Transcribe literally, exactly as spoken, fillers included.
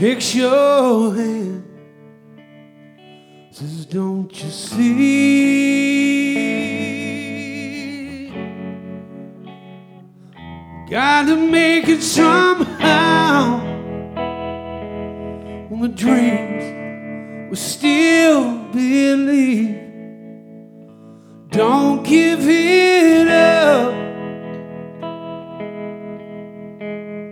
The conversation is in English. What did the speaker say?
takes your hand, says, don't you see? Gotta make it somehow. When the dreams will still believe. Don't give in.